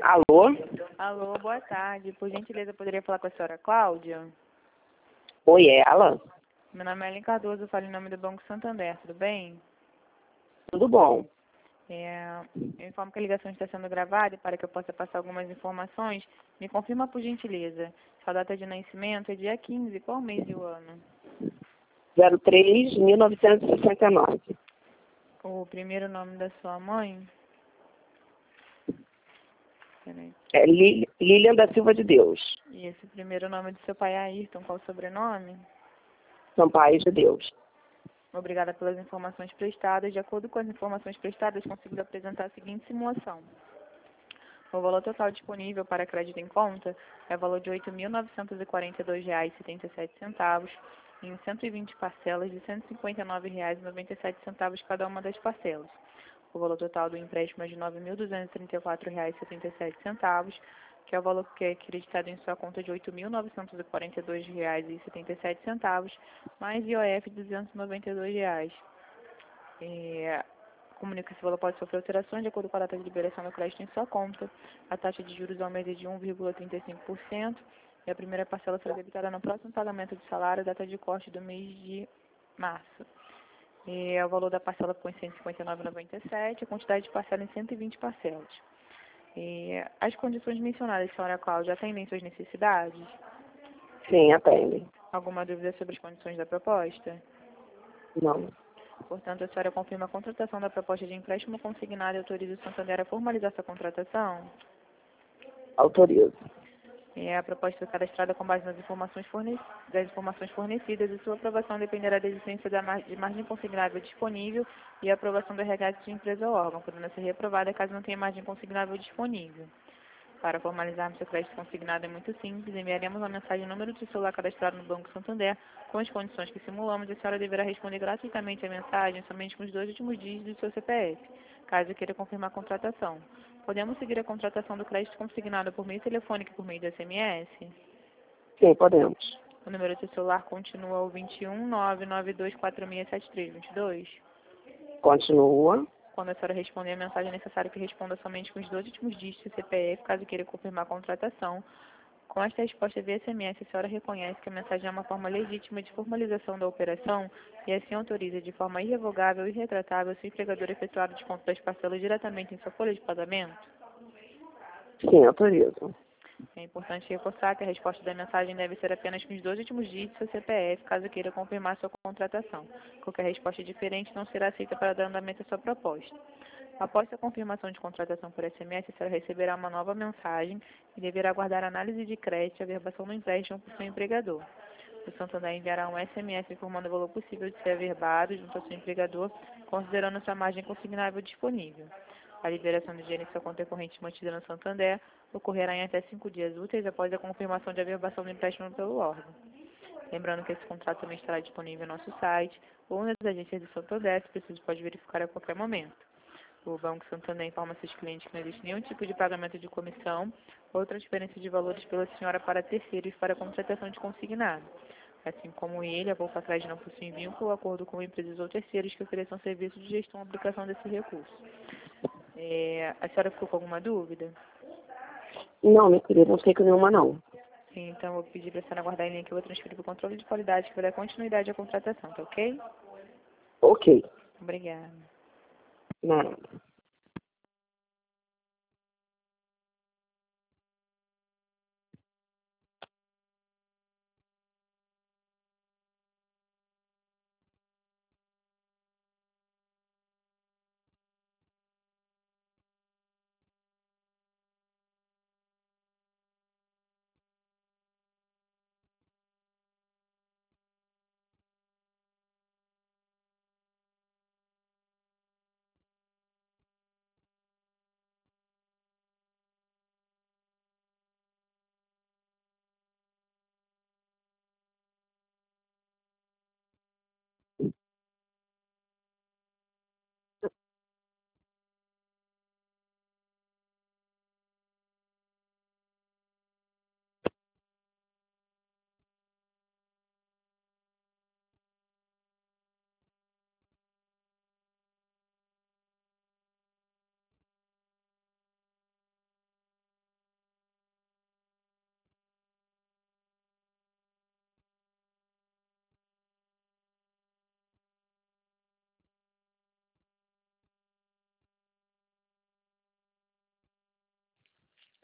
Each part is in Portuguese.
Alô? Alô, boa tarde. Por gentileza, poderia falar com a senhora Cláudia? Oi, ela? Meu nome é Ellen Cardoso, eu falo em nome do Banco Santander, tudo bem? Tudo bom? Eu informo que a ligação está sendo gravada e para que eu possa passar algumas informações, me confirma por gentileza. Sua data de nascimento é dia 15, qual mês e o ano? 03-1969. O primeiro nome da sua mãe? Peraí. É Lilian da Silva de Deus. E esse primeiro nome do seu pai é Ayrton, qual o sobrenome? Sampaio de Deus. Obrigada pelas informações prestadas. De acordo com as informações prestadas, consigo apresentar a seguinte simulação. O valor total disponível para crédito em conta é o valor de R$ 8.942,77 em 120 parcelas de R$ 159,97 cada uma das parcelas. O valor total do empréstimo é de R$ 9.234,77, que é o valor que é acreditado em sua conta de R$ 8.942,77, mais IOF de R$ 292. Comunica que esse valor pode sofrer alterações de acordo com a data de liberação do crédito em sua conta. A taxa de juros ao mês é de 1,35% e a primeira parcela será debitada no próximo pagamento de salário, data de corte do mês de março. O valor da parcela ficou em R$ 159,97, a quantidade de parcela em 120 parcelas. As condições mencionadas, senhora Cláudia, atendem suas necessidades? Sim, atende. Alguma dúvida sobre as condições da proposta? Não. Portanto, a senhora confirma a contratação da proposta de empréstimo consignado e autoriza o Santander a formalizar essa contratação? Autorizo. A proposta foi cadastrada com base nas informações fornecidas e sua aprovação dependerá da existência de margem consignável disponível e a aprovação do RH de sua empresa ou órgão, podendo ser reprovada caso não tenha margem consignável disponível. Para formalizarmos seu crédito consignado é muito simples, enviaremos uma mensagem no número de celular cadastrado no Banco Santander com as condições que simulamos e a senhora deverá responder gratuitamente a mensagem somente com os 2 últimos dígitos do seu CPF, caso queira confirmar a contratação. Podemos seguir a contratação do crédito consignado por meio telefônico e por meio de SMS? Sim, podemos. O número do celular continua o 21 992467322. Continua. Quando a senhora responder a mensagem, é necessário que responda somente com os 2 últimos dígitos do CPF, caso queira confirmar a contratação. Com esta resposta via SMS, a senhora reconhece que a mensagem é uma forma legítima de formalização da operação e assim autoriza de forma irrevogável e retratável seu empregador efetuar o desconto das parcelas diretamente em sua folha de pagamento? Sim, autorizo. É importante reforçar que a resposta da mensagem deve ser apenas com os 2 últimos dígitos do seu CPF, caso queira confirmar sua contratação. Qualquer resposta diferente não será aceita para dar andamento à sua proposta. Após a confirmação de contratação por SMS, a senhora receberá uma nova mensagem e deverá aguardar a análise de crédito e a averbação do empréstimo por seu empregador. O Santander enviará um SMS informando o valor possível de ser averbado junto ao seu empregador, considerando sua margem consignável disponível. A liberação do dinheiro em sua conta corrente mantida no Santander ocorrerá em até 5 dias úteis após a confirmação de averbação do empréstimo pelo órgão. Lembrando que esse contrato também estará disponível no nosso site ou nas agências do Santander, se preciso pode verificar a qualquer momento. O Banco Santander informa seus clientes que não existe nenhum tipo de pagamento de comissão ou transferência de valores pela senhora para terceiros para a contratação de consignado. Assim como ele, a Volpa Atrás não possui vínculo ou acordo com empresas ou terceiros que ofereçam serviço de gestão ou aplicação desse recurso. A senhora ficou com alguma dúvida? Não, minha querida, não fiquei com nenhuma, não. Sim, então eu vou pedir para a senhora aguardar em linha que eu vou transferir para o controle de qualidade que vai dar continuidade à contratação, tá ok? Ok. Obrigada. Nada.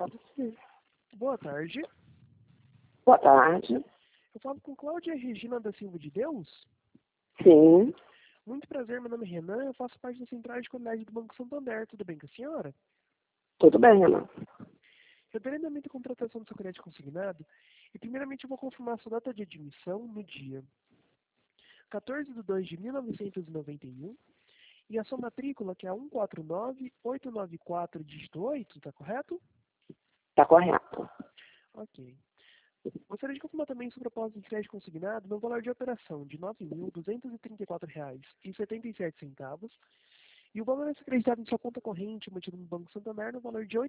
Pode ser. Boa tarde. Boa tarde. Eu falo com Cláudia Regina da Silva de Deus. Sim, Muito prazer, meu nome é Renan, eu faço parte da Central de Qualidade do Banco Santander. Tudo bem com a senhora? tudo bem, Renan. Eu darei andamento à contratação do seu crédito consignado e primeiramente eu vou confirmar a sua data de admissão no dia 14 de 2 de 1991 e a sua matrícula, que é a 149894, dígito 8, está correto? Tá correto. Ok. Gostaria de confirmar também sobre o propósito de crédito consignado no valor de operação de R$ 9.234,77 e o valor a ser acreditado em sua conta corrente mantido no Banco Santander no valor de R$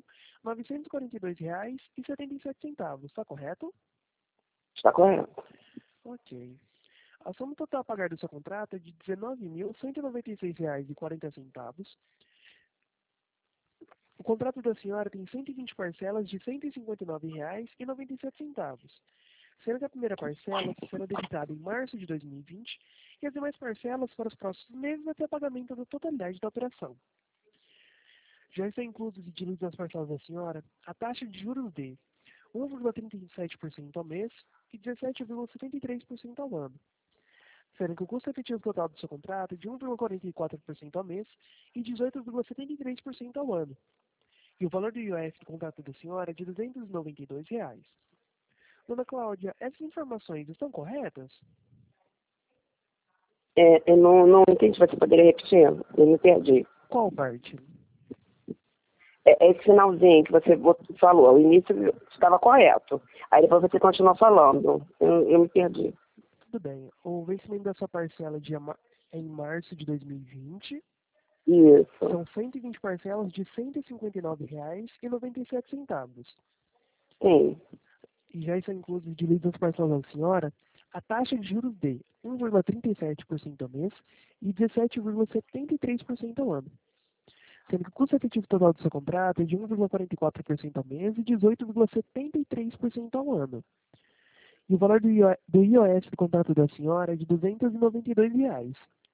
8.942,77. Está correto? Está correto. Ok. A soma total a pagar do seu contrato é de R$ 19.196,40. O contrato da senhora tem 120 parcelas de R$ 159,97, sendo que a primeira parcela será debitada em março de 2020 e as demais parcelas para os próximos meses até o pagamento da totalidade da operação. Já está incluso de diluídos nas parcelas da senhora a taxa de juros de 1,37% ao mês e 17,73% ao ano, sendo que o custo efetivo total do seu contrato é de 1,44% ao mês e 18,73% ao ano. E o valor do IOF do contrato da senhora é de R$ 292. Dona Cláudia, essas informações estão corretas? Eu não entendi, você poderia repetir? Eu me perdi. Qual parte? Esse finalzinho que você falou, o início estava correto. Aí depois você continua falando. Eu me perdi. Tudo bem. O vencimento dessa parcela é em março de 2020. Isso. São 120 parcelas de R$ 159,97. Sim. E já estão inclusos de lidas parcelas da senhora a taxa de juros de 1,37% ao mês e 17,73% ao ano, sendo que o custo efetivo total do seu contrato é de 1,44% ao mês e 18,73% ao ano. E o valor do IOS do contrato da senhora é de R$ 292.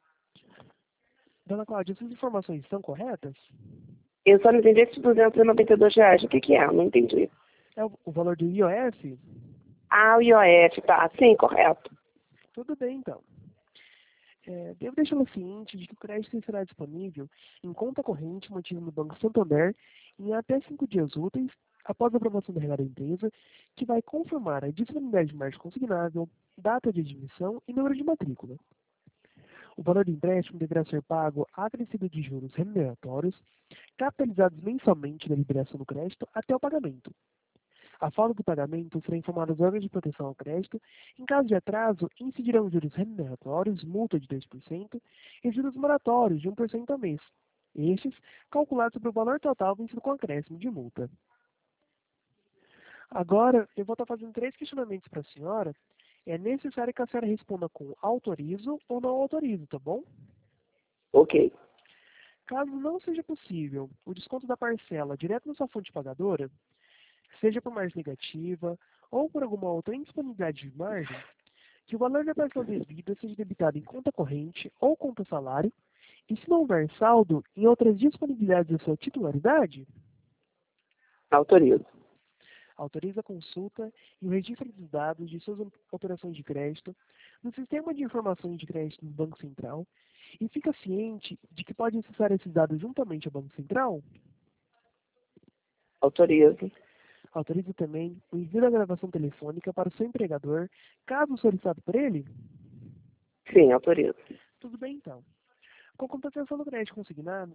Dona Cláudia, essas informações estão corretas? Eu só não entendi esses R$ 292. O que é? Não entendi. É o valor do IOS? Ah, o IOF, tá. Sim, correto. Tudo bem, então. Devo deixá-lo ciente de que o crédito será disponível em conta corrente mantida no Banco Santander em até 5 dias úteis após a aprovação da regra da empresa, que vai confirmar a disponibilidade de margem consignável, data de admissão e número de matrícula. O valor do empréstimo deverá ser pago acrescido de juros remuneratórios, capitalizados mensalmente da liberação do crédito até o pagamento. A falta do pagamento será informada aos órgãos de proteção ao crédito. Em caso de atraso, incidirão juros remuneratórios, multa de 2% e juros moratórios de 1% ao mês. Estes calculados sobre o valor total vencido com acréscimo de multa. Agora, eu vou estar fazendo 3 questionamentos para a senhora. É necessário que a senhora responda com autorizo ou não autorizo, tá bom? Ok. Caso não seja possível o desconto da parcela direto na sua fonte pagadora, seja por margem negativa ou por alguma outra indisponibilidade de margem, que o valor da parcela devida seja debitado em conta corrente ou conta salário, e se não houver saldo em outras disponibilidades da sua titularidade, Autorizo. autoriza a consulta e o registro dos dados de suas operações de crédito no Sistema de Informações de Crédito do Banco Central e fica ciente de que pode acessar esses dados juntamente ao Banco Central. Autorizo. Autoriza também o envio da gravação telefônica para o seu empregador, caso solicitado por ele. Sim, autorizo. Tudo bem, então. Com a contratação do crédito consignado,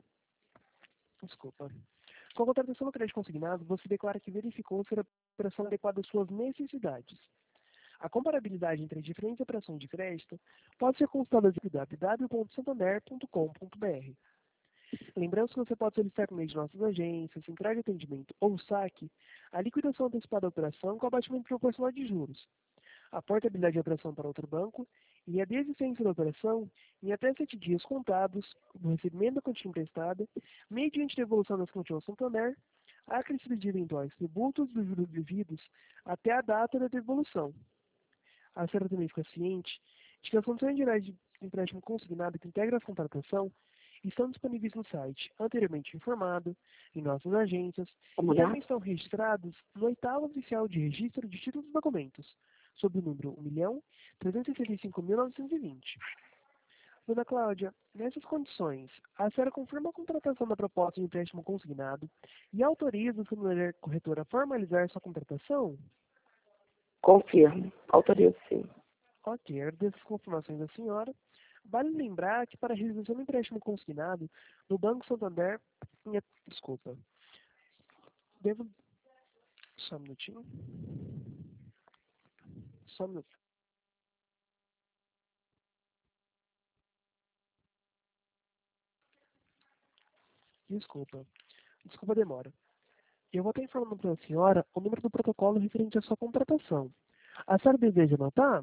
Com a contratação do crédito consignado, você declara que verificou se a operação adequada às suas necessidades. A comparabilidade entre as diferentes operações de crédito pode ser consultada em www.santander.com.br. Lembrando que você pode solicitar por meio de nossas agências, central de atendimento ou saque, a liquidação antecipada da operação com abatimento proporcional de juros, a portabilidade de operação para outro banco e a desistência da operação em até 7 dias contados do recebimento da quantia emprestada, mediante devolução das quantias ao Santander, acrescido de eventuais tributos dos juros devidos até a data da devolução. A senhora também fica ciente de que as condições gerais de empréstimo consignado que integram a contratação estão disponíveis no site anteriormente informado, em nossas agências, Vamos e olhar? também estão registrados no 8º Oficial de Registro de Títulos e Documentos, sob o número 1.365.920. Dona Cláudia, nessas condições, a senhora confirma a contratação da proposta de empréstimo consignado e autoriza a sua corretora a formalizar sua contratação? Confirmo. Autorizo, sim. Ok, agradeço as confirmações da senhora. Vale lembrar que para a realização do empréstimo consignado, no Banco Santander... Desculpa. Devo... Só um minutinho. Só um minuto. Desculpa. Desculpa a demora. Eu vou estar informando para a senhora o número do protocolo referente à sua contratação. A senhora deseja anotar?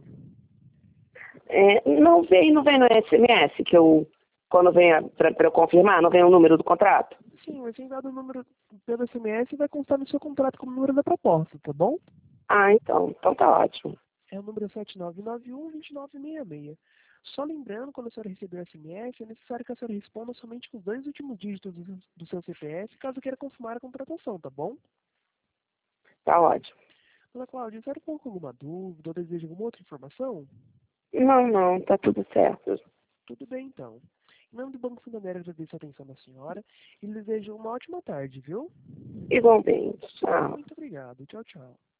Não vem no SMS que eu, quando vem para eu confirmar, não vem o número do contrato? Sim, vai ser enviado o número pelo SMS e vai constar no seu contrato como número da proposta, tá bom? Ah, então tá ótimo. É o número 7991-2966. Só lembrando, quando a senhora receber o SMS, é necessário que a senhora responda somente com os 2 últimos dígitos do seu CPF, caso queira confirmar a contratação, tá bom? Tá ótimo. Dona Cláudia, a senhora ficou com alguma dúvida ou deseja alguma outra informação? Não, tá tudo certo. Tudo bem, então. Em nome do Banco Santander, agradeço a atenção da senhora e lhe desejo uma ótima tarde, viu? Igualmente. Tchau. Muito obrigado. Tchau, tchau.